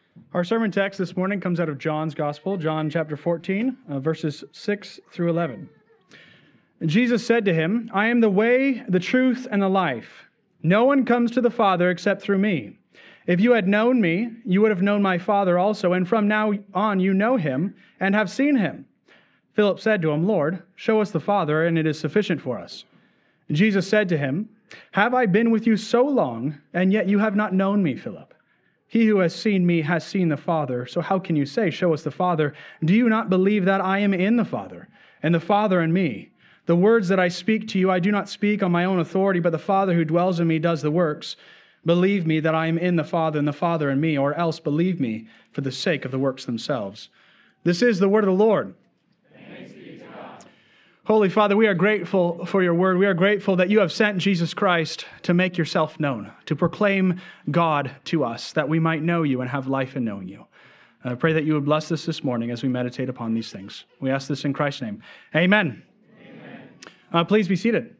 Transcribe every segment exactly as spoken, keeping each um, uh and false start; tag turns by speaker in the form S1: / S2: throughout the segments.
S1: Our sermon text this morning comes out of John's Gospel, John chapter fourteen, uh, verses six through eleven. And Jesus said to him, I am the way, the truth, and the life. No one comes to the Father except through me. If you had known me, you would have known my Father also, and from now on you know him and have seen him. Philip said to him, Lord, show us the Father, and it is sufficient for us. And Jesus said to him, Have I been with you so long, and yet you have not known me, Philip? He who has seen me has seen the Father. So how can you say, show us the Father? Do you not believe that I am in the Father, and the Father in me? The words that I speak to you, I do not speak on my own authority, but the Father who dwells in me does the works. Believe me that I am in the Father, and the Father in me, or else believe me for the sake of the works themselves. This is the word of the Lord. Holy Father, we are grateful for your word. We are grateful that you have sent Jesus Christ to make yourself known, to proclaim God to us, that we might know you and have life in knowing you. I pray that you would bless us this morning as we meditate upon these things. We ask this in Christ's name. Amen. Amen. Uh, please be seated.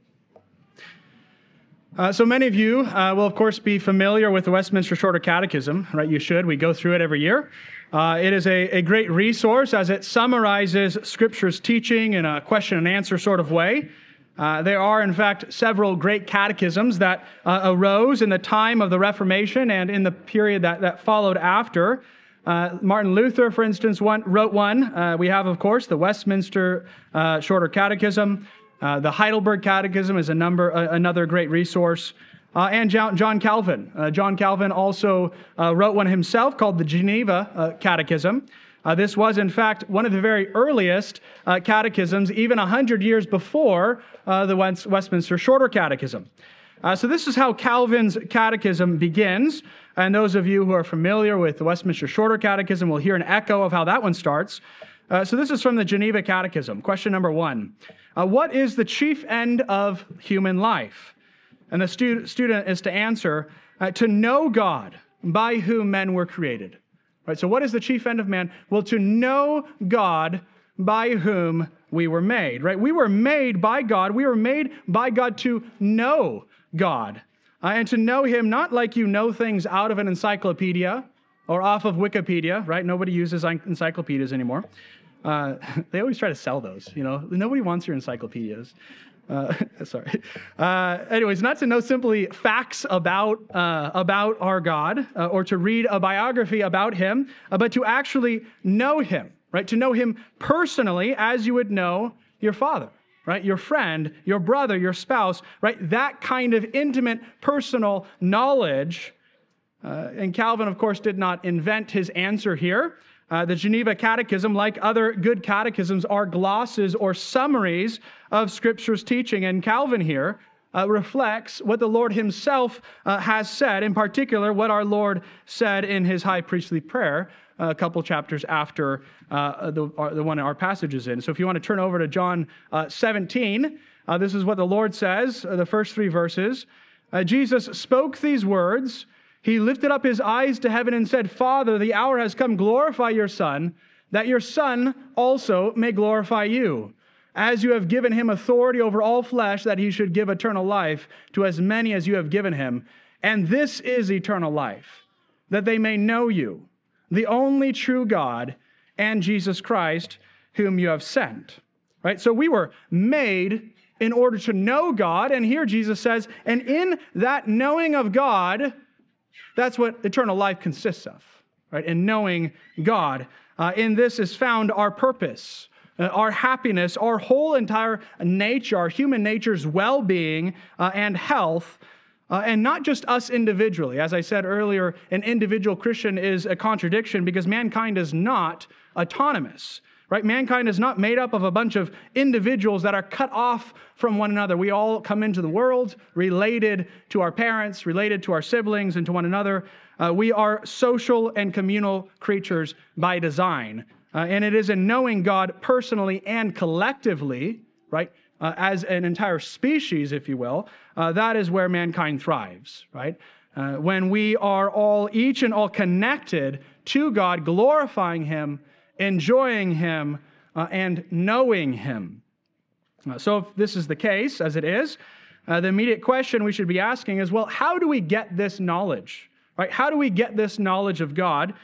S1: Uh, so many of you uh, will, of course, be familiar with the Westminster Shorter Catechism, right? You should. We go through it every year. Uh, it is a, a great resource as it summarizes Scripture's teaching in a question and answer sort of way. Uh, there are, in fact, several great catechisms that uh, arose in the time of the Reformation and in the period that, that followed after. Uh, Martin Luther, for instance, one, wrote one. Uh, we have, of course, the Westminster uh, Shorter Catechism. Uh, the Heidelberg Catechism is a number, uh, another great resource. Uh, and John, John Calvin. Uh, John Calvin also uh, wrote one himself called the Geneva uh, Catechism. Uh, this was, in fact, one of the very earliest uh, catechisms, even one hundred years before uh, the West, Westminster Shorter Catechism. Uh, so this is how Calvin's catechism begins. And those of you who are familiar with the Westminster Shorter Catechism will hear an echo of how that one starts. Uh, so this is from the Geneva Catechism. Question number one. Uh, what is the chief end of human life? And the stu- student is to answer, uh, to know God, by whom men were created. Right, so what is the chief end of man? Well, to know God, by whom we were made. Right? We were made by God. We were made by God to know God. Uh, and to know him not like you know things out of an encyclopedia or off of Wikipedia. Right? Nobody uses encyclopedias anymore. Uh, they always try to sell those, you know. Nobody wants your encyclopedias. Uh, sorry. Uh, anyways, not to know simply facts about uh, about our God uh, or to read a biography about him, uh, but to actually know him, right? To know him personally as you would know your father, right? Your friend, your brother, your spouse, right? That kind of intimate, personal knowledge. Uh, and Calvin, of course, did not invent his answer here. Uh, the Geneva Catechism, like other good catechisms, are glosses or summaries of Scripture's teaching. And Calvin here uh, reflects what the Lord himself uh, has said, in particular, what our Lord said in his high priestly prayer uh, a couple chapters after uh, the, uh, the one our passage is in. So if you want to turn over to John uh, seventeen, uh, this is what the Lord says, uh, the first three verses. Uh, Jesus spoke these words. He lifted up his eyes to heaven and said, Father, the hour has come, glorify your Son, that your Son also may glorify you, as you have given him authority over all flesh, that he should give eternal life to as many as you have given him. And this is eternal life, that they may know you, the only true God, and Jesus Christ, whom you have sent. Right? So we were made in order to know God, and here Jesus says, and in that knowing of God, that's what eternal life consists of, right? In knowing God. Uh, in this is found our purpose, uh, our happiness, our whole entire nature, our human nature's well-being uh, and health, uh, and not just us individually. As I said earlier, an individual Christian is a contradiction because mankind is not autonomous. Right? Mankind is not made up of a bunch of individuals that are cut off from one another. We all come into the world related to our parents, related to our siblings, and to one another. Uh, we are social and communal creatures by design. Uh, and it is in knowing God personally and collectively, right, uh, as an entire species, if you will, uh, that is where mankind thrives, right? Uh, when we are all, each and all connected to God, glorifying him, enjoying him, uh, and knowing him. Uh, so if this is the case, as it is, uh, the immediate question we should be asking is, well, how do we get this knowledge? Right? How do we get this knowledge of God?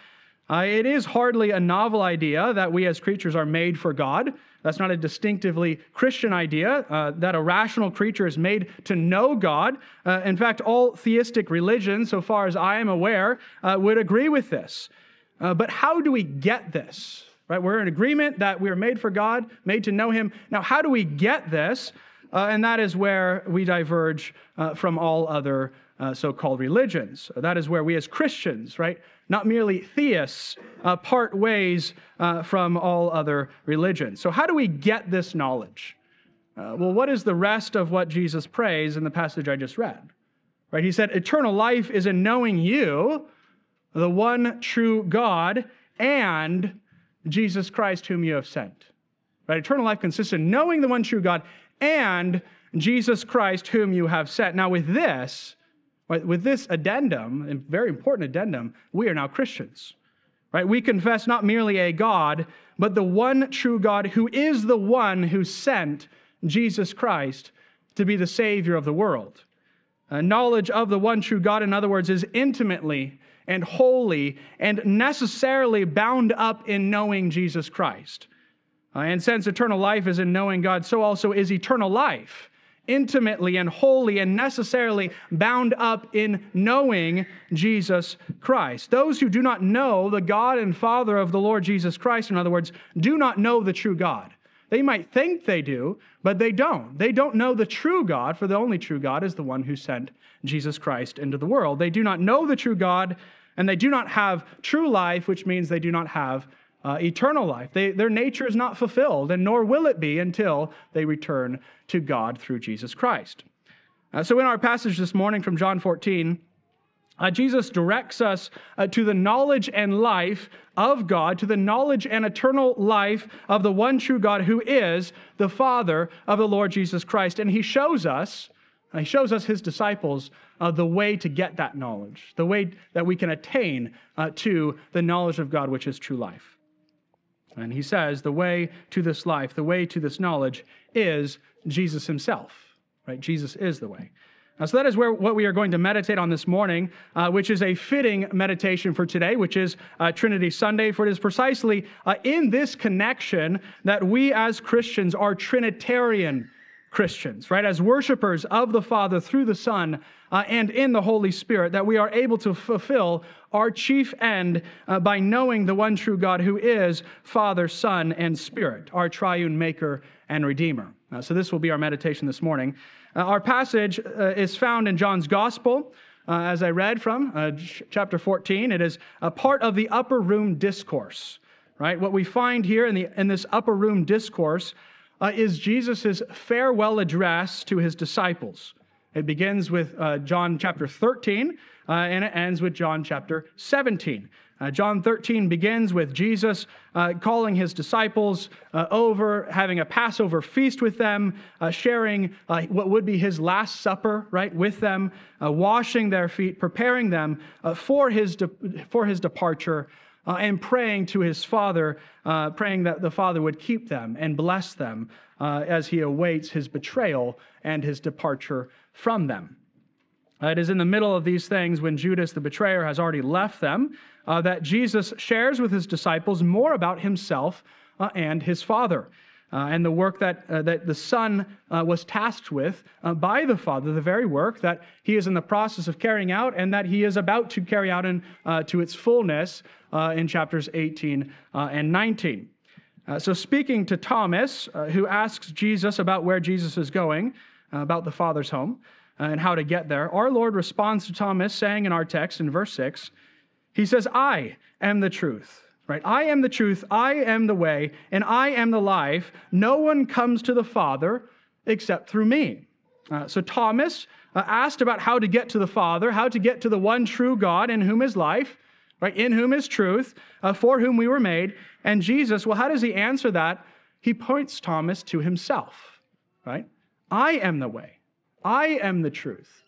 S1: Uh, it is hardly a novel idea that we as creatures are made for God. That's not a distinctively Christian idea, uh, that a rational creature is made to know God. Uh, in fact, all theistic religions, so far as I am aware, uh, would agree with this. Uh, but how do we get this? Right? We're in agreement that we are made for God, made to know Him. Now, how do we get this? Uh, and that is where we diverge uh, from all other uh, so-called religions. That is where we as Christians, right, not merely theists, uh, part ways uh, from all other religions. So how do we get this knowledge? Uh, well, what is the rest of what Jesus prays in the passage I just read? Right? He said, eternal life is in knowing you, the one true God, and Jesus Christ whom you have sent. Right? Eternal life consists in knowing the one true God and Jesus Christ whom you have sent. Now with this, right, with this addendum, a very important addendum, we are now Christians. Right? We confess not merely a God, but the one true God who is the one who sent Jesus Christ to be the Savior of the world. Uh, knowledge of the one true God, in other words, is intimately and wholly and necessarily bound up in knowing Jesus Christ. Uh, and since eternal life is in knowing God, so also is eternal life, intimately and wholly and necessarily bound up in knowing Jesus Christ. Those who do not know the God and Father of the Lord Jesus Christ, in other words, do not know the true God. They might think they do, but they don't. They don't know the true God, for the only true God is the one who sent Jesus Christ into the world. They do not know the true God, and they do not have true life, which means they do not have Uh, eternal life. They, their nature is not fulfilled, and nor will it be until they return to God through Jesus Christ. Uh, so in our passage this morning from John fourteen, uh, Jesus directs us uh, to the knowledge and life of God, to the knowledge and eternal life of the one true God who is the Father of the Lord Jesus Christ. And he shows us, uh, he shows us, his disciples, uh, the way to get that knowledge, the way that we can attain uh, to the knowledge of God, which is true life. And he says the way to this life, the way to this knowledge is Jesus himself, right? Jesus is the way. Uh, so that is where what we are going to meditate on this morning, uh, which is a fitting meditation for today, which is uh, Trinity Sunday, for it is precisely uh, in this connection that we as Christians are Trinitarian Christians, right? As worshipers of the Father through the Son uh, and in the Holy Spirit, that we are able to fulfill our chief end uh, by knowing the one true God who is Father, Son, and Spirit, our triune Maker and Redeemer. Uh, so this will be our meditation this morning. Uh, our passage uh, is found in John's Gospel, uh, as I read from uh, ch- chapter fourteen. It is a part of the upper room discourse, right? What we find here in, the, in this upper room discourse uh, is Jesus' farewell address to his disciples. It begins with uh, John chapter thirteen, uh, and it ends with John chapter seventeen. Uh, John thirteen begins with Jesus uh, calling his disciples uh, over, having a Passover feast with them, uh, sharing uh, what would be his last supper, right, with them, uh, washing their feet, preparing them uh, for his de- for his departure, uh, and praying to his Father, uh, praying that the Father would keep them and bless them uh, as he awaits his betrayal and his departure from them. Uh, it is in the middle of these things, when Judas the betrayer has already left them, uh, that Jesus shares with his disciples more about himself uh, and his Father, uh, and the work that uh, that the Son uh, was tasked with uh, by the Father, the very work that he is in the process of carrying out and that he is about to carry out in, uh, to its fullness uh, in chapters eighteen uh, and nineteen. Uh, so speaking to Thomas, uh, who asks Jesus about where Jesus is going, uh, about the Father's home, uh, and how to get there, our Lord responds to Thomas, saying in our text in verse six, he says, I am the truth, right? I am the truth, I am the way, and I am the life. No one comes to the Father except through me. Uh, so Thomas uh, asked about how to get to the Father, how to get to the one true God in whom is life, right? In whom is truth, uh, for whom we were made. And Jesus, well, how does he answer that? He points Thomas to himself, right? I am the way. I am the truth.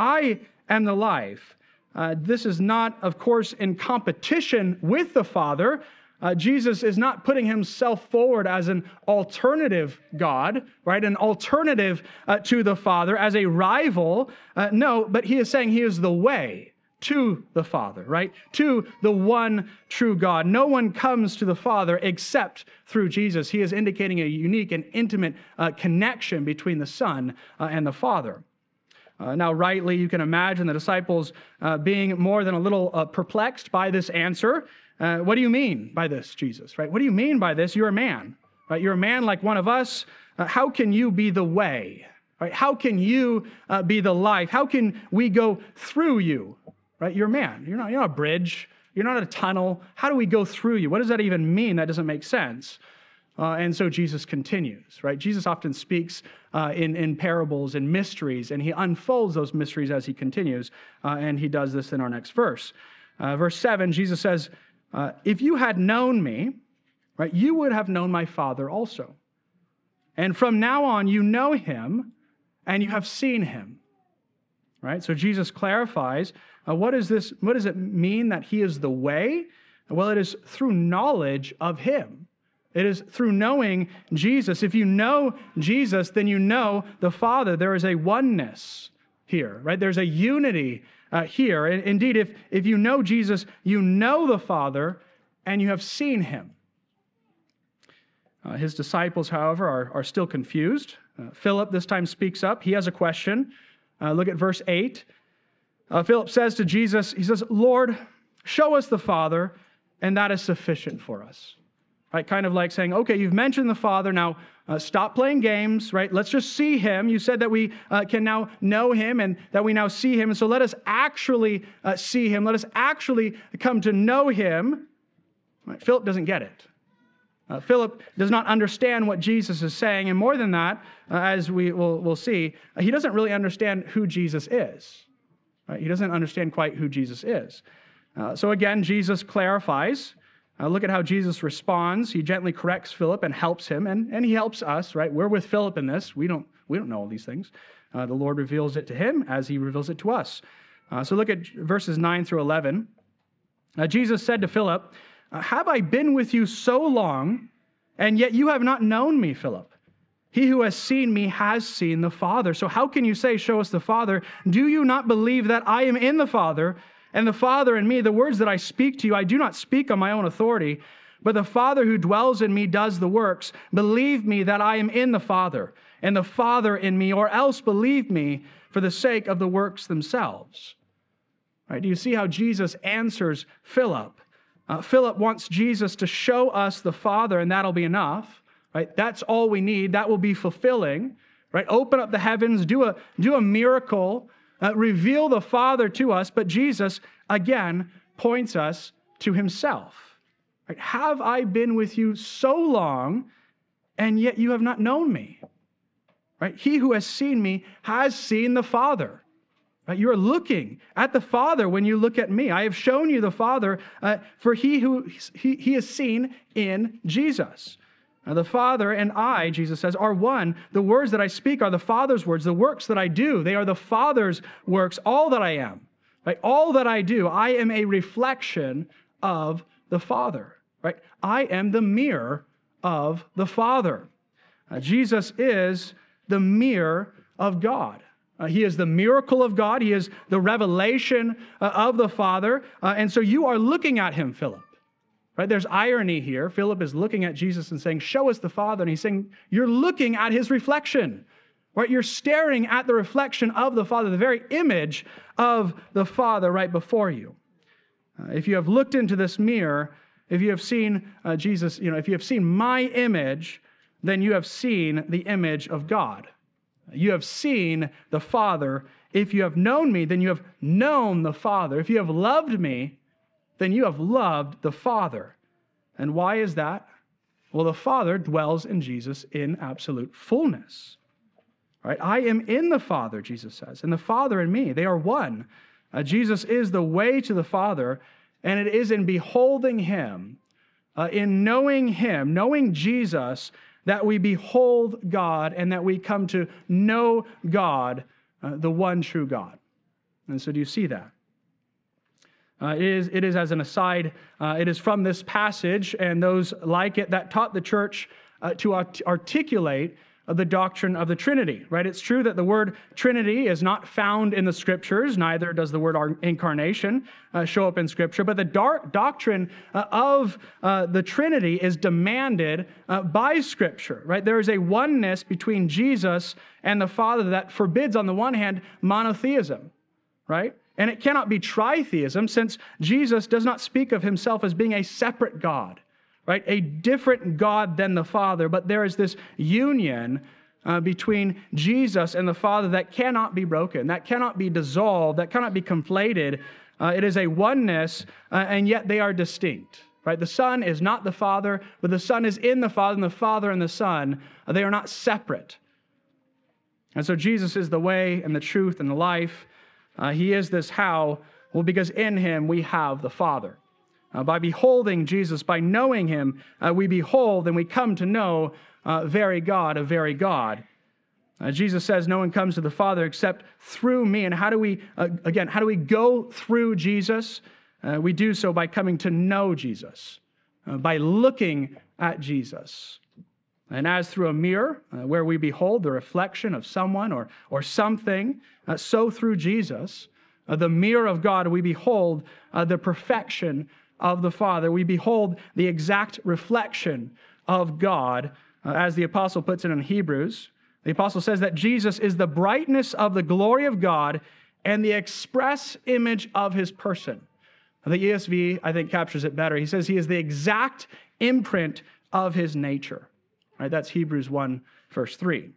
S1: I am the life. Uh, this is not, of course, in competition with the Father. Uh, Jesus is not putting himself forward as an alternative God, right? An alternative uh, to the Father, as a rival. Uh, no, but he is saying he is the way to the Father, right? To the one true God. No one comes to the Father except through Jesus. He is indicating a unique and intimate uh, connection between the Son uh, and the Father. Uh, now, rightly, you can imagine the disciples uh, being more than a little uh, perplexed by this answer. Uh, what do you mean by this, Jesus, right? What do you mean by this? You're a man, right? You're a man like one of us. Uh, how can you be the way, right? How can you uh, be the life? How can we go through you, right? You're a man. You're not, you're not a bridge. You're not a tunnel. How do we go through you? What does that even mean? That doesn't make sense. Uh, and so Jesus continues, right? Jesus often speaks uh, in, in parables and mysteries, and he unfolds those mysteries as he continues, uh, and he does this in our next verse. Uh, verse seven, Jesus says, uh, if you had known me, right, you would have known my Father also. And from now on, you know him, and you have seen him, right? So Jesus clarifies, uh, what is this? What does it mean that he is the way? Well, it is through knowledge of him. It is through knowing Jesus. If you know Jesus, then you know the Father. There is a oneness here, right? There's a unity uh, here. And indeed, if, if you know Jesus, you know the Father, and you have seen him. Uh, his disciples, however, are, are still confused. Uh, Philip this time speaks up. He has a question. Uh, look at verse eight. Uh, Philip says to Jesus, he says, Lord, show us the Father, and that is sufficient for us. Right, kind of like saying, okay, you've mentioned the Father, now uh, stop playing games, right? Let's just see him. You said that we uh, can now know him and that we now see him. And so let us actually uh, see him. Let us actually come to know him. Right? Philip doesn't get it. Uh, Philip does not understand what Jesus is saying. And more than that, uh, as we will we'll see, uh, he doesn't really understand who Jesus is. Right? He doesn't understand quite who Jesus is. Uh, so again, Jesus clarifies. Uh, look at how Jesus responds. He gently corrects Philip and helps him, and, and he helps us, right? We're with Philip in this. We don't, we don't know all these things. Uh, the Lord reveals it to him as he reveals it to us. Uh, so look at verses nine through eleven. Uh, Jesus said to Philip, have I been with you so long, and yet you have not known me, Philip? He who has seen me has seen the Father. So how can you say, show us the Father? Do you not believe that I am in the Father, and the Father in me? The words that I speak to you, I do not speak on my own authority, but the Father who dwells in me does the works. Believe me that I am in the Father, and the Father in me, or else believe me for the sake of the works themselves. Right? Do you see how Jesus answers Philip? Uh, Philip wants Jesus to show us the Father, and that'll be enough. Right? That's all we need. That will be fulfilling. Right? Open up the heavens, do a, do a miracle, Uh, reveal the Father to us, but Jesus, again, points us to himself. Right? Have I been with you so long, and yet you have not known me? Right? He who has seen me has seen the Father. Right? You are looking at the Father when you look at me. I have shown you the Father, uh, for he who he, he is seen in Jesus. Now, the Father and I, Jesus says, are one. The words that I speak are the Father's words. The works that I do, they are the Father's works. All that I am, right? All that I do, I am a reflection of the Father, right? I am the mirror of the Father. Uh, Jesus is the mirror of God. Uh, he is the miracle of God. He is the revelation uh, of the Father. Uh, and so you are looking at him, Philip. Right? There's irony here. Philip is looking at Jesus and saying, show us the Father. And he's saying, you're looking at his reflection. Right? You're staring at the reflection of the Father, the very image of the Father right before you. Uh, if you have looked into this mirror, if you have seen uh, Jesus, you know, if you have seen my image, then you have seen the image of God. You have seen the Father. If you have known me, then you have known the Father. If you have loved me, then you have loved the Father. And why is that? Well, the Father dwells in Jesus in absolute fullness. Right? I am in the Father, Jesus says, and the Father in me. They are one. Uh, Jesus is the way to the Father, and it is in beholding him, uh, in knowing him, knowing Jesus, that we behold God and that we come to know God, uh, the one true God. And so do you see that? Uh, it, is, it is, as an aside, uh, it is from this passage and those like it that taught the church uh, to art- articulate of the doctrine of the Trinity, right? It's true that the word Trinity is not found in the Scriptures, neither does the word incarnation uh, show up in Scripture, but the dark doctrine uh, of uh, the Trinity is demanded uh, by Scripture, right? There is a oneness between Jesus and the Father that forbids, on the one hand, monotheism, right? And it cannot be tritheism, since Jesus does not speak of himself as being a separate God, right? A different God than the Father, but there is this union uh, between Jesus and the Father that cannot be broken, that cannot be dissolved, that cannot be conflated. Uh, it is a oneness, uh, and yet they are distinct, right? The Son is not the Father, but the Son is in the Father, and the Father and the Son, uh, they are not separate. And so Jesus is the way and the truth and the life. Uh, he is this how? Well, because in him we have the Father. Uh, by beholding Jesus, by knowing him, uh, we behold and we come to know uh, very God of very God. Uh, Jesus says, no one comes to the Father except through me. And how do we, uh, again, how do we go through Jesus? Uh, we do so by coming to know Jesus, uh, by looking at Jesus. And as through a mirror, uh, where we behold the reflection of someone or, or something, uh, so through Jesus, uh, the mirror of God, we behold uh, the perfection of the Father. We behold the exact reflection of God, uh, as the apostle puts it in Hebrews. The apostle says that Jesus is the brightness of the glory of God and the express image of his person. The E S V, I think, captures it better. He says he is the exact imprint of his nature. Right? That's Hebrews one, verse three.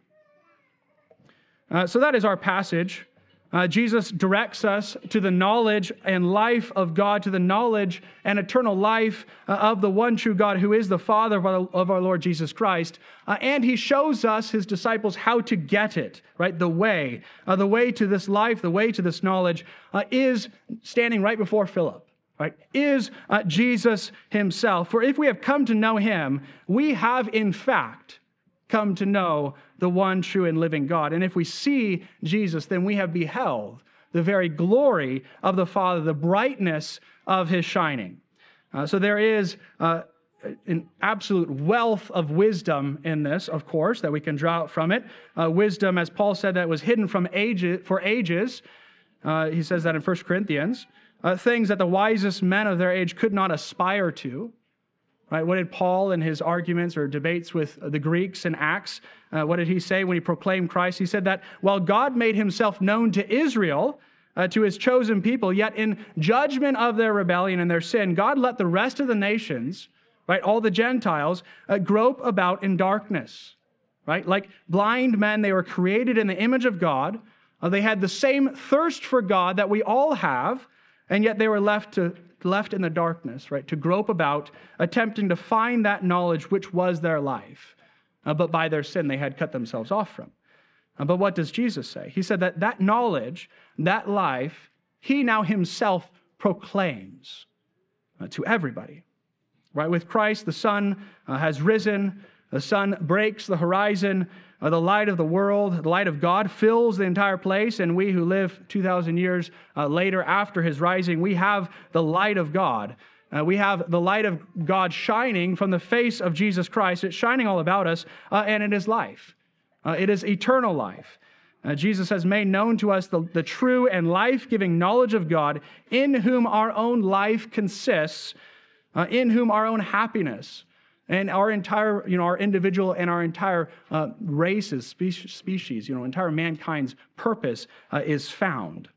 S1: Uh, so that is our passage. Uh, Jesus directs us to the knowledge and life of God, to the knowledge and eternal life uh, of the one true God who is the Father of our, of our Lord Jesus Christ. Uh, and he shows us, his disciples, how to get it, right? The way. Uh, the way to this life, the way to this knowledge uh, is standing right before Philip, right? Is uh, Jesus himself. For if we have come to know him, we have in fact come to know the one true and living God. And if we see Jesus, then we have beheld the very glory of the Father, the brightness of his shining. Uh, so there is uh, an absolute wealth of wisdom in this, of course, that we can draw out from it. Uh, wisdom, as Paul said, that was hidden from ages, for ages. Uh, he says that in First Corinthians. Uh, things that the wisest men of their age could not aspire to. Right? What did Paul in his arguments or debates with the Greeks in Acts, uh, what did he say when he proclaimed Christ? He said that while God made himself known to Israel, uh, to his chosen people, yet in judgment of their rebellion and their sin, God let the rest of the nations, right, all the Gentiles, uh, grope about in darkness. Right? Like blind men, they were created in the image of God. Uh, they had the same thirst for God that we all have, and yet they were left to left in the darkness, right, to grope about, attempting to find that knowledge which was their life. Uh, but by their sin, they had cut themselves off from. Uh, but what does Jesus say? He said that that knowledge, that life, he now himself proclaims uh, to everybody. Right? With Christ, the sun uh, has risen. The sun breaks the horizon. Uh, the light of the world, the light of God fills the entire place, and we who live two thousand years uh, later after his rising, we have the light of God. Uh, we have the light of God shining from the face of Jesus Christ. It's shining all about us, uh, and it is life. Uh, it is eternal life. Uh, Jesus has made known to us the, the true and life-giving knowledge of God, in whom our own life consists, uh, in whom our own happiness and our entire, you know, our individual and our entire uh, races, species, you know, entire mankind's purpose uh, is found.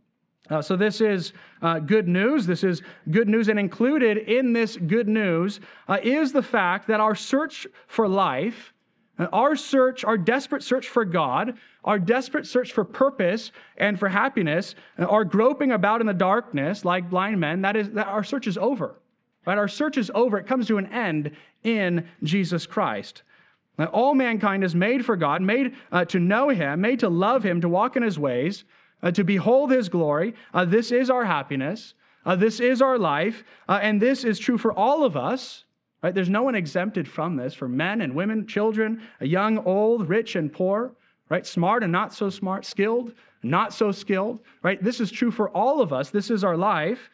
S1: Uh, so this is uh, good news. This is good news, and included in this good news uh, is the fact that our search for life, uh, our search, our desperate search for God, our desperate search for purpose and for happiness, uh, our groping about in the darkness like blind men, that is, that our search is over. Right? Our search is over. It comes to an end in Jesus Christ. Now, all mankind is made for God, made uh, to know him, made to love him, to walk in his ways, uh, to behold his glory. Uh, this is our happiness. Uh, this is our life. Uh, and this is true for all of us. Right? There's no one exempted from this, for men and women, children, young, old, rich and poor, right? Smart and not so smart, skilled, not so skilled. Right? This is true for all of us. This is our life.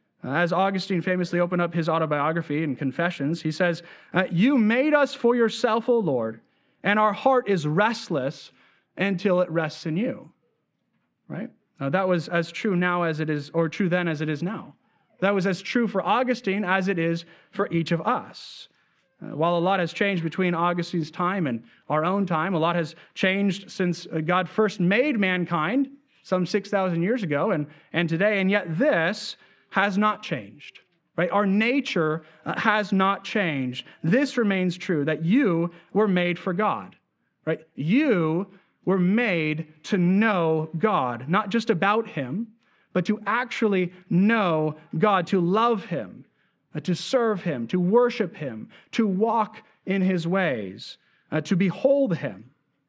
S1: As Augustine famously opened up his autobiography in Confessions, he says, uh, "You made us for yourself, O Lord, and our heart is restless until it rests in you, right? Uh, that was as true now as it is, or true then as it is now. That was as true for Augustine as it is for each of us. Uh, while a lot has changed between Augustine's time and our own time, a lot has changed since uh, God first made mankind some six thousand years ago and, and today, and yet this has not changed, right? Our nature uh, has not changed. This remains true, that you were made for God, right? You were made to know God, not just about him, but to actually know God, to love him, uh, to serve him, to worship him, to walk in his ways, uh, to behold him.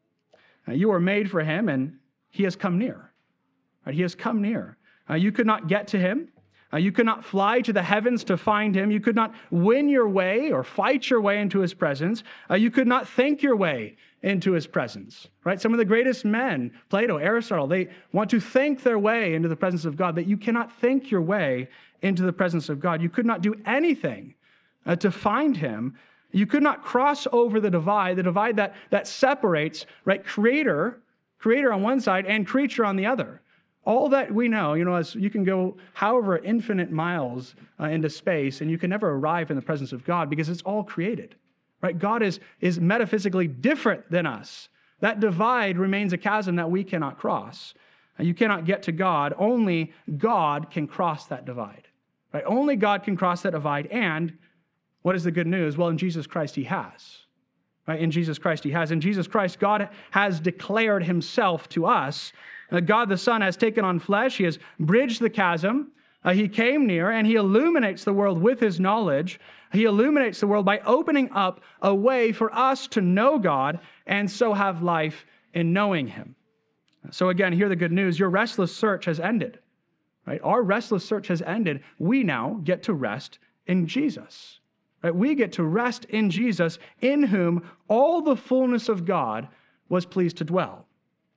S1: Uh, you are made for him, and he has come near. Right? He has come near. Uh, you could not get to him. Uh, you could not fly to the heavens to find him. You could not win your way or fight your way into his presence. Uh, you could not think your way into his presence, right? Some of the greatest men, Plato, Aristotle, they want to think their way into the presence of God, but you cannot think your way into the presence of God. You could not do anything uh, to find him. You could not cross over the divide, the divide that, that separates, right, creator, creator on one side and creature on the other. All that we know, you know, as you can go however infinite miles uh, into space, and you can never arrive in the presence of God because it's all created, right? God is, is metaphysically different than us. That divide remains a chasm that we cannot cross. You cannot get to God. Only God can cross that divide, right? Only God can cross that divide. And what is the good news? Well, in Jesus Christ, he has, right? In Jesus Christ, he has. In Jesus Christ, God has declared himself to us. Uh, God the Son has taken on flesh. He has bridged the chasm. Uh, he came near, and he illuminates the world with his knowledge. He illuminates the world by opening up a way for us to know God and so have life in knowing him. So again, hear the good news. Your restless search has ended, right? Our restless search has ended. We now get to rest in Jesus, right? We get to rest in Jesus, in whom all the fullness of God was pleased to dwell.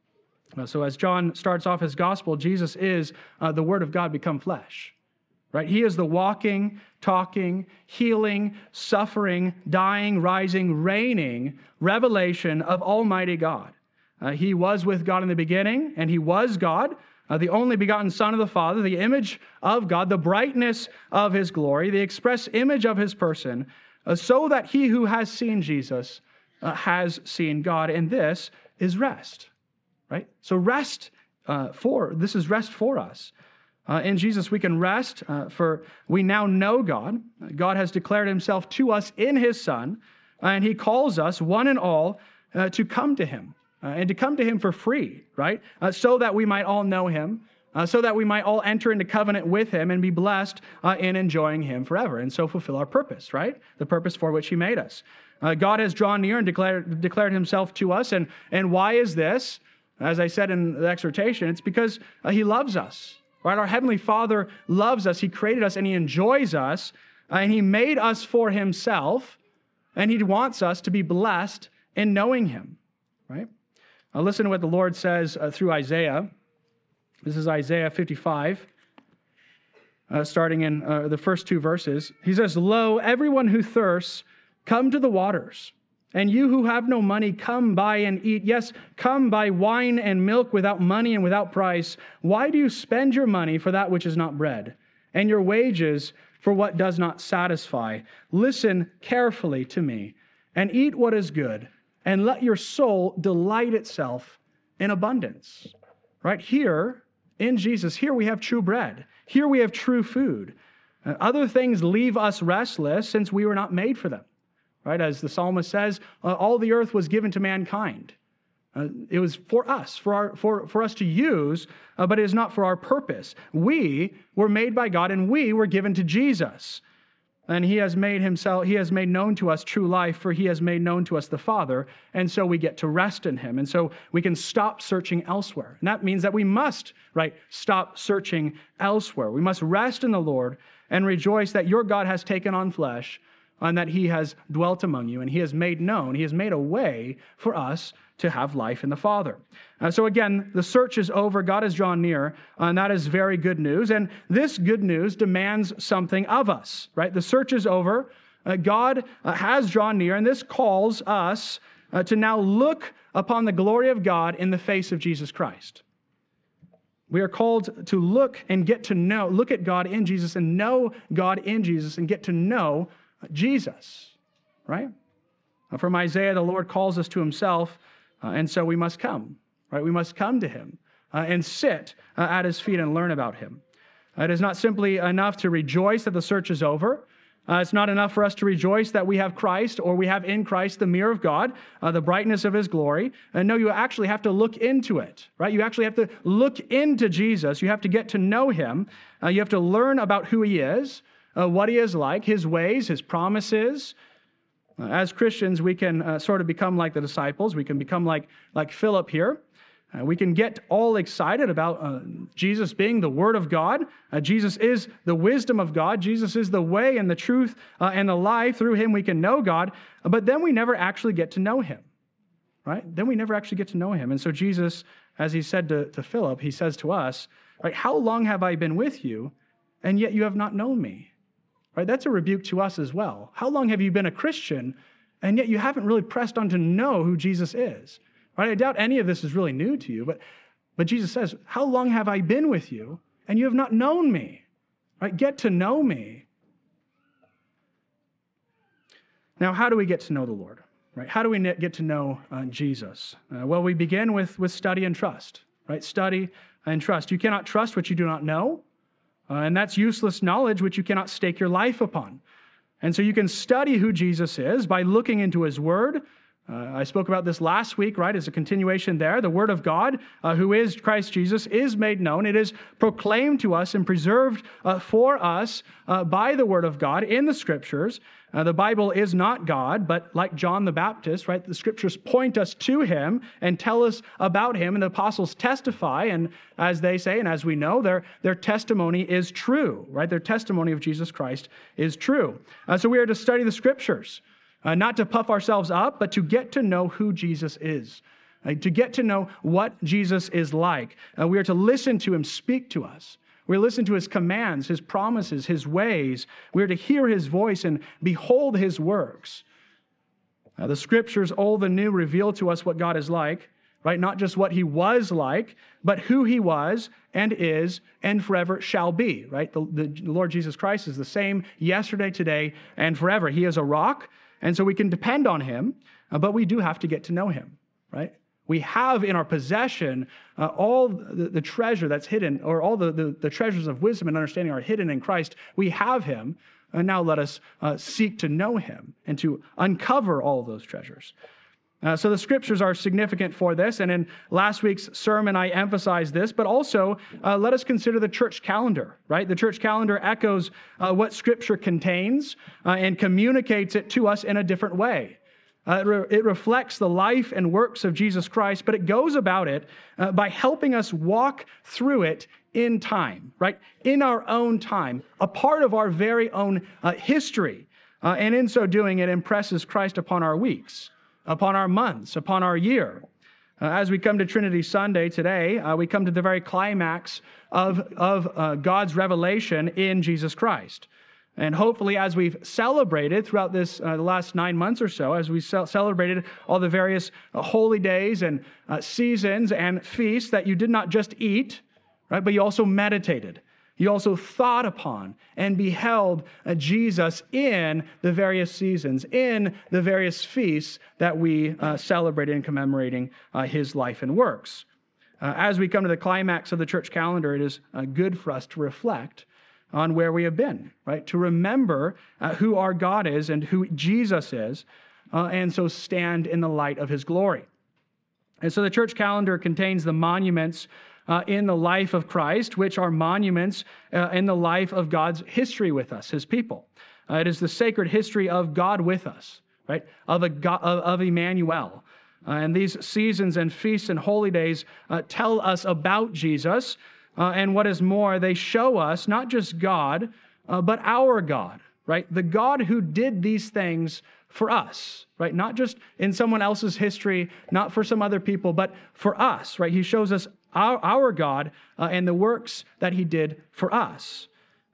S1: So as John starts off his gospel, Jesus is uh, the Word of God become flesh, right? He is the walking, talking, healing, suffering, dying, rising, reigning revelation of Almighty God. Uh, he was with God in the beginning, and he was God, uh, the only begotten Son of the Father, the image of God, the brightness of his glory, the express image of his person, uh, so that he who has seen Jesus uh, has seen God, and this is rest. Right? So rest uh, for, this is rest for us. Uh, in Jesus, we can rest uh, for we now know God. God has declared himself to us in his Son, and he calls us, one and all, uh, to come to him, uh, and to come to him for free, right? Uh, so that we might all know him, uh, so that we might all enter into covenant with him and be blessed uh, in enjoying him forever, and so fulfill our purpose, right? The purpose for which he made us. Uh, God has drawn near and declared, declared himself to us, and, and why is this? As I said in the exhortation, it's because uh, he loves us, right? Our Heavenly Father loves us. He created us and he enjoys us, uh, and he made us for himself, and he wants us to be blessed in knowing him, right? Now listen to what the Lord says uh, through Isaiah. This is Isaiah fifty-five, uh, starting in uh, the first two verses. He says, "Lo, everyone who thirsts, come to the waters. And you who have no money, come buy and eat. Yes, come buy wine and milk without money and without price. Why do you spend your money for that which is not bread, and your wages for what does not satisfy? Listen carefully to me, and eat what is good, and let your soul delight itself in abundance." Right here, in Jesus, here we have true bread. Here we have true food. Uh, other things leave us restless since we were not made for them. Right, as the psalmist says, uh, all the earth was given to mankind. Uh, it was for us, for our, for, for us to use, uh, but it is not for our purpose. We were made by God, and we were given to Jesus. And he has made himself, he has made known to us true life, for he has made known to us the Father, and so we get to rest in him. And so we can stop searching elsewhere. And that means that we must, right, stop searching elsewhere. We must rest in the Lord and rejoice that your God has taken on flesh, and that he has dwelt among you, and he has made known, he has made a way for us to have life in the Father. Uh, so again, the search is over, God has drawn near, and that is very good news. And this good news demands something of us, right? The search is over, uh, God uh, has drawn near, and this calls us uh, to now look upon the glory of God in the face of Jesus Christ. We are called to look and get to know, look at God in Jesus and know God in Jesus and get to know Jesus, right? From Isaiah, the Lord calls us to himself, uh, and so we must come, right? We must come to him uh, and sit uh, at his feet and learn about him. Uh, it is not simply enough to rejoice that the search is over. Uh, it's not enough for us to rejoice that we have Christ or we have in Christ the mirror of God, uh, the brightness of his glory. And no, you actually have to look into it, right? You actually have to look into Jesus. You have to get to know him. Uh, you have to learn about who he is, uh, what he is like, his ways, his promises. Uh, as Christians, we can uh, sort of become like the disciples. We can become like, like Philip here. Uh, we can get all excited about uh, Jesus being the Word of God. Uh, Jesus is the wisdom of God. Jesus is the way and the truth uh, and the life. Through him we can know God, but then we never actually get to know him, right? Then we never actually get to know him. And so Jesus, as he said to, to Philip, he says to us, right, how long have I been with you, and yet you have not known me? Right? That's a rebuke to us as well. How long have you been a Christian, and yet you haven't really pressed on to know who Jesus is? Right? I doubt any of this is really new to you, but, but Jesus says, how long have I been with you, and you have not known me? Right? Get to know me. Now, how do we get to know the Lord? Right? How do we get to know uh, Jesus? Uh, well, we begin with, with study and trust. Right? Study and trust. You cannot trust what you do not know, uh, and that's useless knowledge which you cannot stake your life upon. And so you can study who Jesus is by looking into his word. Uh, I spoke about this last week, right, as a continuation there. The Word of God, uh, who is Christ Jesus, is made known. It is proclaimed to us and preserved uh, for us uh, by the Word of God in the Scriptures. Uh, the Bible is not God, but like John the Baptist, right, the Scriptures point us to him and tell us about him, and the apostles testify, and as they say, and as we know, their, their testimony is true, right? Their testimony of Jesus Christ is true. Uh, so we are to study the Scriptures. Uh, not to puff ourselves up, but to get to know who Jesus is, uh, to get to know what Jesus is like. Uh, we are to listen to him speak to us. We are to listen to his commands, his promises, his ways. We are to hear his voice and behold his works. Uh, the Scriptures, old and new, reveal to us what God is like, right? Not just what he was like, but who he was and is and forever shall be, right? The, the Lord Jesus Christ is the same yesterday, today, and forever. He is a rock. And so we can depend on him, uh, but we do have to get to know him, right? We have in our possession uh, all the, the treasure that's hidden, or all the, the, the treasures of wisdom and understanding are hidden in Christ. We have him, and now let us uh, seek to know him and to uncover all of those treasures. Uh, so the Scriptures are significant for this, and in last week's sermon I emphasized this, but also uh, let us consider the church calendar, right? The church calendar echoes uh, what Scripture contains uh, and communicates it to us in a different way. Uh, it, re- it reflects the life and works of Jesus Christ, but it goes about it uh, by helping us walk through it in time, right? In our own time, a part of our very own uh, history, uh, and in so doing, it impresses Christ upon our weeks, upon our months, upon our year. Uh, as we come to Trinity Sunday today, uh, we come to the very climax of, of uh, God's revelation in Jesus Christ. And hopefully as we've celebrated throughout this uh, the last nine months or so, as we ce- celebrated all the various uh, holy days and uh, seasons and feasts that you did not just eat, right, but you also meditated. You also thought upon and beheld uh, Jesus in the various seasons, in the various feasts that we uh, celebrated in commemorating uh, his life and works. Uh, as we come to the climax of the church calendar, it is uh, good for us to reflect on where we have been, right? To remember uh, who our God is and who Jesus is, uh, and so stand in the light of his glory. And so the church calendar contains the monuments Uh, in the life of Christ, which are monuments uh, in the life of God's history with us, his people. Uh, it is the sacred history of God with us, right? Of a God, of, of Emmanuel. Uh, and these seasons and feasts and holy days uh, tell us about Jesus. Uh, and what is more, they show us not just God, uh, but our God, right? The God who did these things for us, right? Not just in someone else's history, not for some other people, but for us, right? He shows us our, our God uh, and the works that he did for us.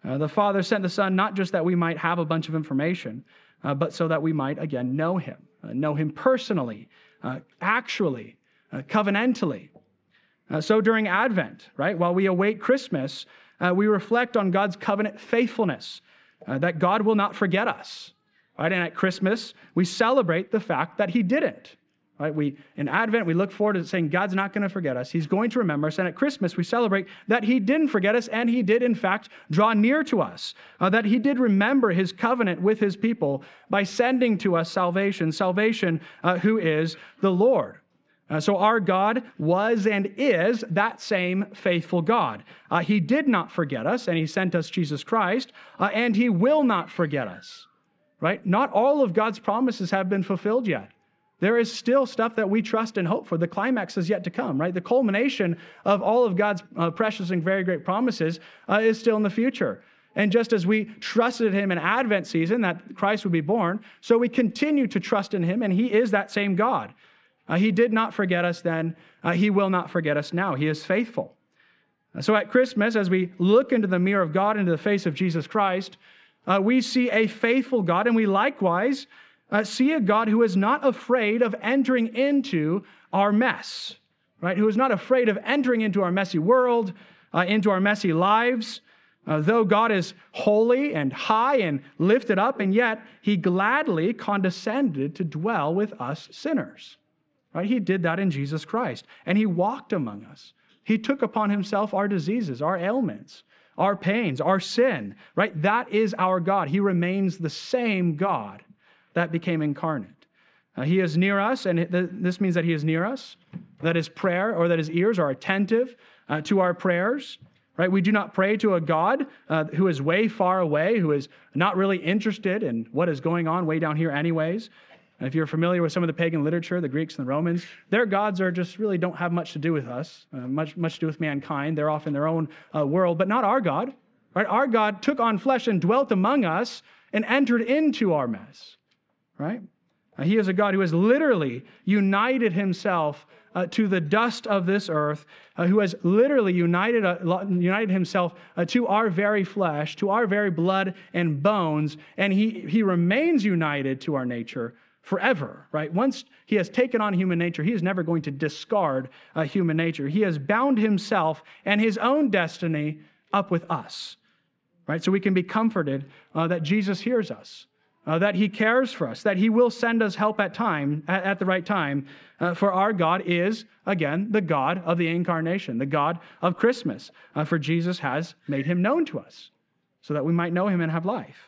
S1: Uh, the Father sent the Son not just that we might have a bunch of information, uh, but so that we might, again, know him, uh, know him personally, uh, actually, uh, covenantally. Uh, so during Advent, right, while we await Christmas, uh, we reflect on God's covenant faithfulness, uh, that God will not forget us. Right? And at Christmas, we celebrate the fact that he didn't. Right? We, in Advent, we look forward to saying God's not going to forget us. He's going to remember us. And at Christmas, we celebrate that he didn't forget us, and he did, in fact, draw near to us. Uh, that he did remember his covenant with his people by sending to us salvation, salvation uh, who is the Lord. Uh, so our God was and is that same faithful God. Uh, he did not forget us, and he sent us Jesus Christ, uh, and he will not forget us. Right? Not all of God's promises have been fulfilled yet. There is still stuff that we trust and hope for. The climax is yet to come, right? The culmination of all of God's uh, precious and very great promises uh, is still in the future. And just as we trusted him in Advent season that Christ would be born, so we continue to trust in him, and he is that same God. Uh, he did not forget us then. Uh, he will not forget us now. He is faithful. Uh, so at Christmas, as we look into the mirror of God, into the face of Jesus Christ, Uh, we see a faithful God, and we likewise uh, see a God who is not afraid of entering into our mess, right? Who is not afraid of entering into our messy world, uh, into our messy lives. Uh, though God is holy and high and lifted up, and yet he gladly condescended to dwell with us sinners, right? He did that in Jesus Christ, and he walked among us. He took upon himself our diseases, our ailments, our pains, our sin, right? That is our God. He remains the same God that became incarnate. Uh, he is near us, and it, th- this means that he is near us, that his prayer or that his ears are attentive uh, to our prayers, right? We do not pray to a God uh, who is way far away, who is not really interested in what is going on way down here anyways. And if you're familiar with some of the pagan literature, the Greeks and the Romans, their gods are just really don't have much to do with us, uh, much much to do with mankind. They're off in their own uh, world, but not our God. Right? Our God took on flesh and dwelt among us and entered into our mess. Right? Uh, he is a God who has literally united himself uh, to the dust of this earth, uh, who has literally united uh, united himself uh, to our very flesh, to our very blood and bones, and he he remains united to our nature forever, right? Once he has taken on human nature, he is never going to discard uh, human nature. He has bound himself and his own destiny up with us, right? So we can be comforted uh, that Jesus hears us, uh, that he cares for us, that he will send us help at time, at, at the right time. Uh, for our God is, again, the God of the incarnation, the God of Christmas. Uh, for Jesus has made him known to us so that we might know him and have life.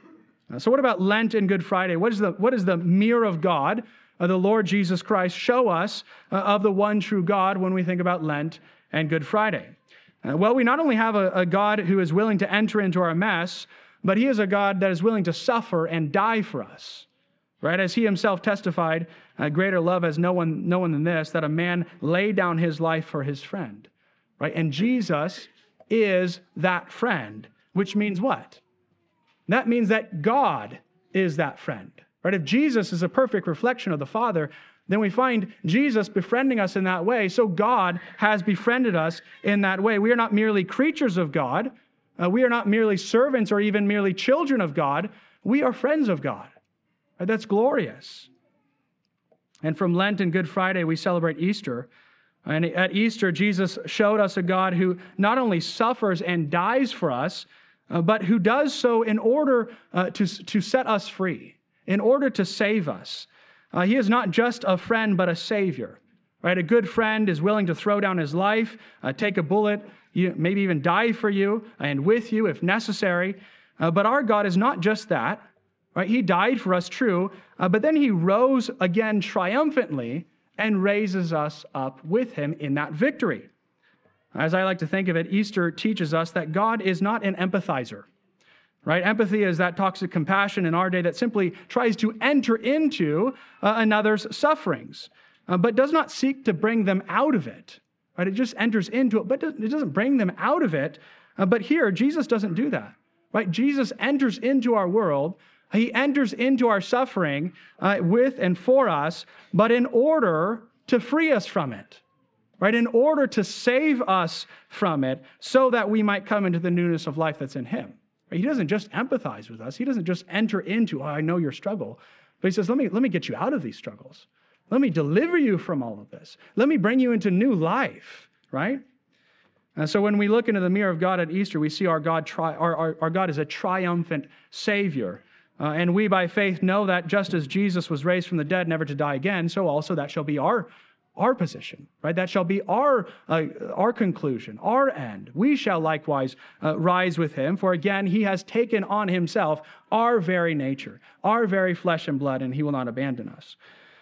S1: So what about Lent and Good Friday? What is the, what is the mirror of God, uh, the Lord Jesus Christ, show us uh, of the one true God when we think about Lent and Good Friday? Uh, well, we not only have a, a God who is willing to enter into our mess, but he is a God that is willing to suffer and die for us. Right? As he himself testified, uh, greater love has no one, no one than this, that a man lay down his life for his friend. Right? And Jesus is that friend, which means what? That means that God is that friend, right? If Jesus is a perfect reflection of the Father, then we find Jesus befriending us in that way. So God has befriended us in that way. We are not merely creatures of God. Uh, we are not merely servants or even merely children of God. We are friends of God. Right? That's glorious. And from Lent and Good Friday, we celebrate Easter. And at Easter, Jesus showed us a God who not only suffers and dies for us, Uh, but who does so in order uh, to, to set us free, in order to save us. Uh, he is not just a friend, but a savior. Right? A good friend is willing to throw down his life, uh, take a bullet, you, maybe even die for you and with you if necessary. Uh, but our God is not just that. Right? He died for us, true, uh, but then he rose again triumphantly and raises us up with him in that victory. As I like to think of it, Easter teaches us that God is not an empathizer, right? Empathy is that toxic compassion in our day that simply tries to enter into uh, another's sufferings, uh, but does not seek to bring them out of it, right? It just enters into it, but it doesn't bring them out of it. Uh, but here, Jesus doesn't do that, right? Jesus enters into our world. He enters into our suffering uh, with and for us, but in order to free us from it. Right, in order to save us from it so that we might come into the newness of life that's in him. He doesn't just empathize with us. He doesn't just enter into, oh, I know your struggle. But he says, let me, let me get you out of these struggles. Let me deliver you from all of this. Let me bring you into new life, right? And so when we look into the mirror of God at Easter, we see our God, tri- our, our, our God is a triumphant Savior. Uh, and we by faith know that just as Jesus was raised from the dead, never to die again, so also that shall be our Our position, right? That shall be our uh, our conclusion, our end. We shall likewise uh, rise with him, for again, he has taken on himself our very nature, our very flesh and blood, and he will not abandon us.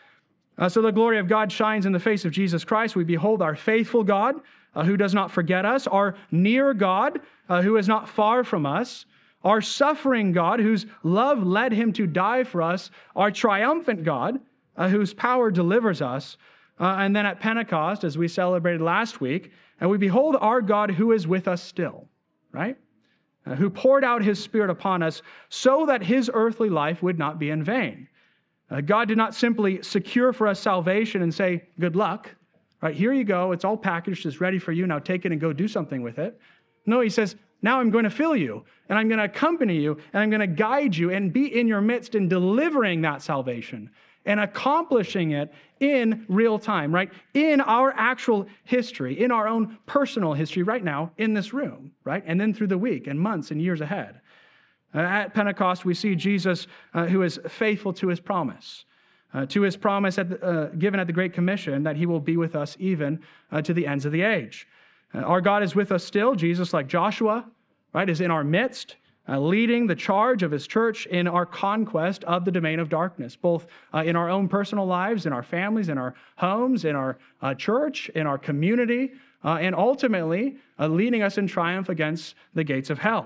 S1: Uh, so the glory of God shines in the face of Jesus Christ. We behold our faithful God, uh, who does not forget us, our near God, uh, who is not far from us, our suffering God, whose love led him to die for us, our triumphant God, uh, whose power delivers us. Uh, and then at Pentecost, as we celebrated last week, and we behold our God who is with us still, right? Uh, who poured out his Spirit upon us so that his earthly life would not be in vain. Uh, God did not simply secure for us salvation and say, good luck, right? Here you go. It's all packaged. It's ready for you. Now take it and go do something with it. No, he says, now I'm going to fill you, and I'm going to accompany you, and I'm going to guide you and be in your midst in delivering that salvation and accomplishing it in real time, right? In our actual history, in our own personal history right now in this room, right? And then through the week and months and years ahead. Uh, at Pentecost, we see Jesus uh, who is faithful to his promise, uh, to his promise at the, uh, given at the Great Commission that he will be with us even uh, to the ends of the age. Uh, our God is with us still. Jesus, like Joshua, right, is in our midst, Uh, leading the charge of his church in our conquest of the domain of darkness, both uh, in our own personal lives, in our families, in our homes, in our uh, church, in our community, uh, and ultimately uh, leading us in triumph against the gates of hell.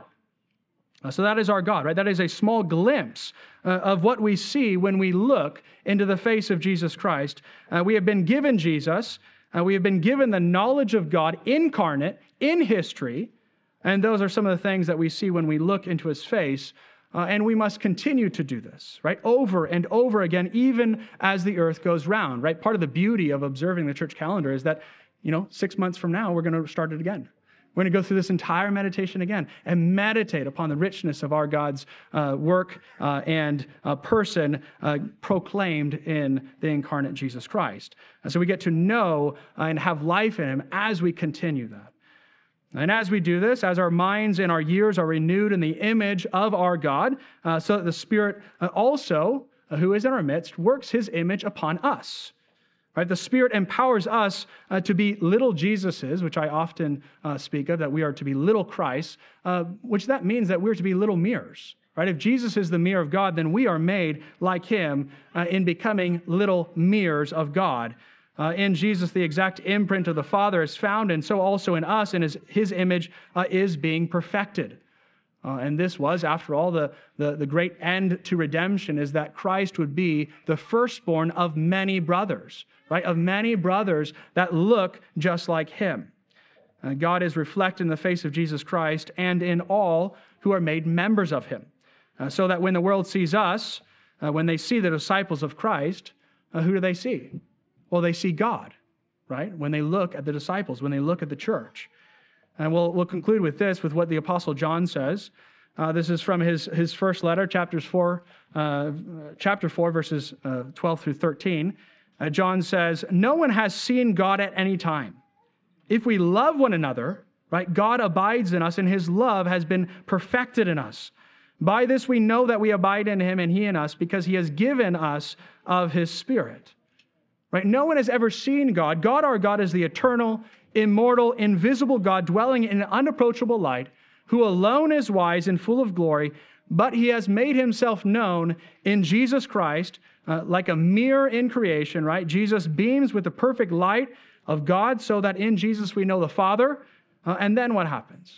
S1: Uh, so that is our God, right? That is a small glimpse uh, of what we see when we look into the face of Jesus Christ. Uh, we have been given Jesus. Uh, we have been given the knowledge of God incarnate in history. And those are some of the things that we see when we look into his face. Uh, and we must continue to do this, right? Over and over again, even as the earth goes round, right? Part of the beauty of observing the church calendar is that, you know, six months from now, we're going to start it again. We're going to go through this entire meditation again and meditate upon the richness of our God's uh, work uh, and uh, person uh, proclaimed in the incarnate Jesus Christ. And so we get to know uh, and have life in him as we continue that. And as we do this, as our minds and our years are renewed in the image of our God, uh, so that the Spirit uh, also, uh, who is in our midst, works his image upon us. Right? The Spirit empowers us uh, to be little Jesuses, which I often uh, speak of, that we are to be little Christs, uh, which that means that we're to be little mirrors. Right? If Jesus is the mirror of God, then we are made like him uh, in becoming little mirrors of God. Uh, in Jesus, the exact imprint of the Father is found, and so also in us, and his, his image uh, is being perfected. Uh, and this was, after all, the, the, the great end to redemption is that Christ would be the firstborn of many brothers, right? Of many brothers that look just like him. Uh, God is reflected in the face of Jesus Christ and in all who are made members of him. Uh, so that when the world sees us, uh, when they see the disciples of Christ, uh, who do they see? Well, they see God, right? When they look at the disciples, when they look at the church. And we'll, we'll conclude with this, with what the Apostle John says. Uh, this is from his, his first letter, chapters four, uh, chapter four, verses uh, twelve through thirteen. Uh, John says, no one has seen God at any time. If we love one another, right, God abides in us, and his love has been perfected in us. By this we know that we abide in him and he in us, because he has given us of his Spirit. Right? No one has ever seen God. God, our God, is the eternal, immortal, invisible God dwelling in an unapproachable light, who alone is wise and full of glory, but he has made himself known in Jesus Christ uh, like a mirror in creation, right? Jesus beams with the perfect light of God so that in Jesus we know the Father. Uh, and then what happens?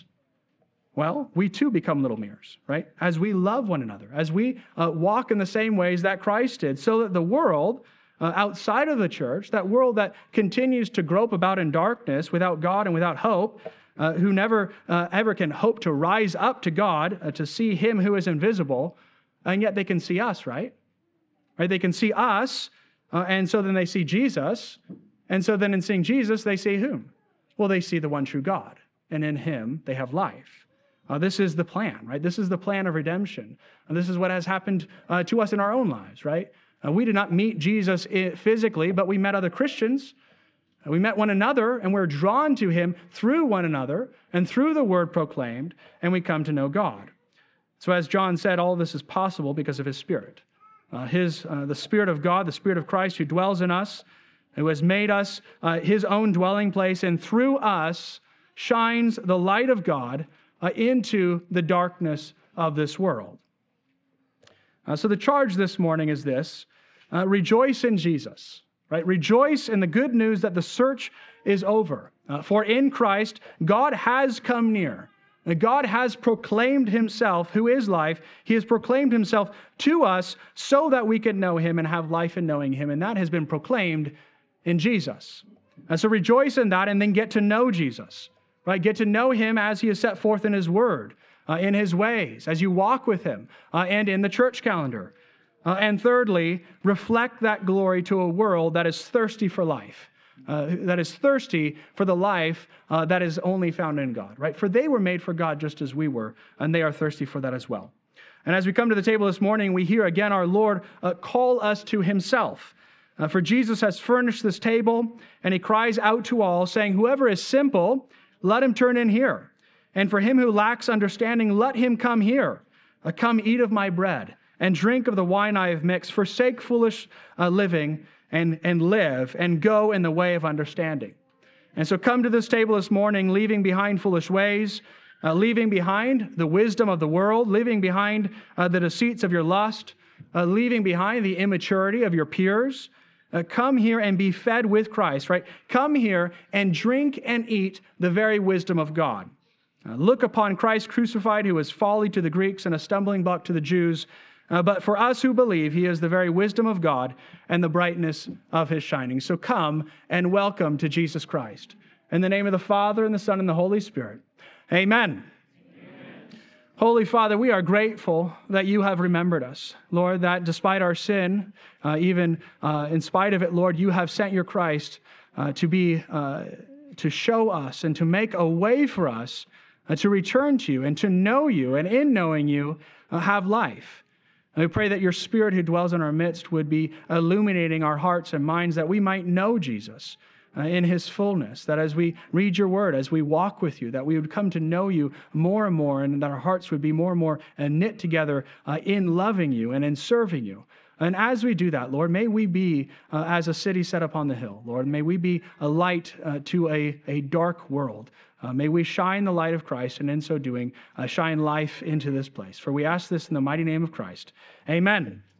S1: Well, we too become little mirrors, right? As we love one another, as we uh, walk in the same ways that Christ did, so that the world Uh, outside of the church, that world that continues to grope about in darkness without God and without hope, uh, who never uh, ever can hope to rise up to God, uh, to see him who is invisible, and yet they can see us, right? Right? They can see us, uh, and so then they see Jesus, and so then in seeing Jesus, they see whom? Well, they see the one true God, and in him they have life. Uh, this is the plan, right? This is the plan of redemption. And this is what has happened uh, to us in our own lives, right? Uh, we did not meet Jesus physically, but we met other Christians. Uh, we met one another, and we're drawn to him through one another and through the word proclaimed, and we come to know God. So as John said, all of this is possible because of his Spirit. Uh, his, uh, the Spirit of God, the Spirit of Christ who dwells in us, who has made us uh, his own dwelling place, and through us shines the light of God uh, into the darkness of this world. Uh, so the charge this morning is this: uh, rejoice in Jesus, right? Rejoice in the good news that the search is over. Uh, for in Christ, God has come near. God has proclaimed himself, who is life. He has proclaimed himself to us so that we can know him and have life in knowing him. And that has been proclaimed in Jesus. And so rejoice in that, and then get to know Jesus, right? Get to know him as he is set forth in his word, uh, in his ways, as you walk with him, uh, and in the church calendar. Uh, and thirdly, reflect that glory to a world that is thirsty for life. Uh, that is thirsty for the life uh, that is only found in God, right? For they were made for God just as we were, and they are thirsty for that as well. And as we come to the table this morning, we hear again our Lord uh, call us to himself. Uh, for Jesus has furnished this table, and he cries out to all, saying, whoever is simple, let him turn in here. And for him who lacks understanding, let him come here. Uh, come eat of my bread, and drink of the wine I have mixed. Forsake foolish uh, living, And, and live and go in the way of understanding. And so come to this table this morning, leaving behind foolish ways, uh, leaving behind the wisdom of the world, leaving behind uh, the deceits of your lust, uh, leaving behind the immaturity of your peers. Uh, come here and be fed with Christ, right? Come here and drink and eat the very wisdom of God. Uh, look upon Christ crucified, who is folly to the Greeks and a stumbling block to the Jews. Uh, but for us who believe, he is the very wisdom of God and the brightness of his shining. So come and welcome to Jesus Christ. In the name of the Father, and the Son, and the Holy Spirit. Amen. Amen. Holy Father, we are grateful that you have remembered us. Lord, that despite our sin, uh, even uh, in spite of it, Lord, you have sent your Christ uh, to be, uh, to show us and to make a way for us uh, to return to you and to know you, and in knowing you, uh, have life. And we pray that your Spirit who dwells in our midst would be illuminating our hearts and minds, that we might know Jesus uh, in his fullness, that as we read your word, as we walk with you, that we would come to know you more and more, and that our hearts would be more and more uh, knit together uh, in loving you and in serving you. And as we do that, Lord, may we be uh, as a city set upon the hill. Lord, may we be a light uh, to a, a dark world. Uh, may we shine the light of Christ, and in so doing, uh, shine life into this place. For we ask this in the mighty name of Christ. Amen.